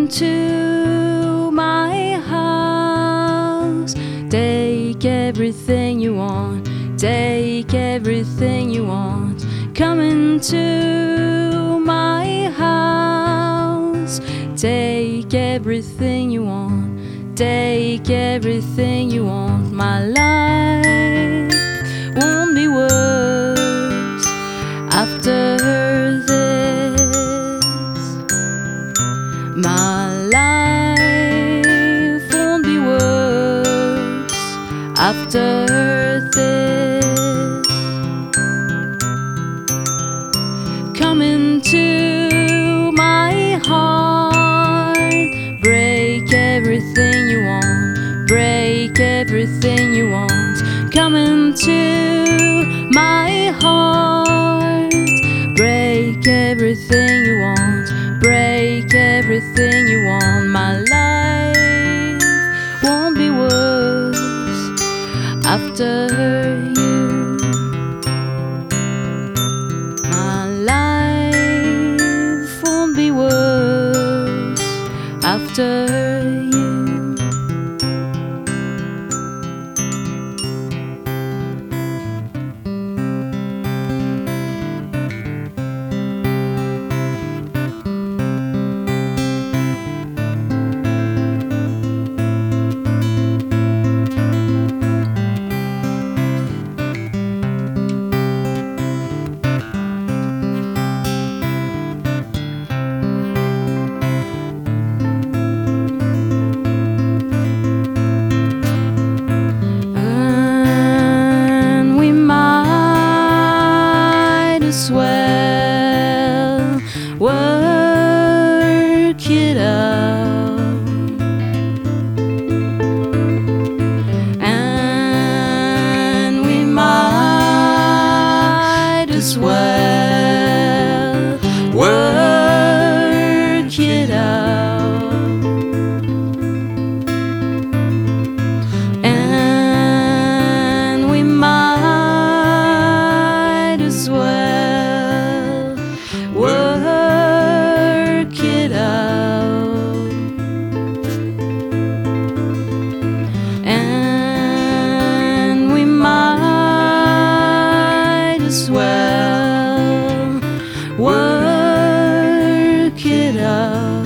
into my house. Take everything you want, take everything you want. Come into my house. Take everything you want, take everything you want. My life won't be worse after this. My life won't be worse after this. Come into my heart. Break everything you want, break everything you want. Come into my heart. Break everything you want, break everything you want. My life won't be worse after you. My life won't be worse after you. Well, work it out, and we might as well work it out, and we might as well work it out, and we might as well work it out.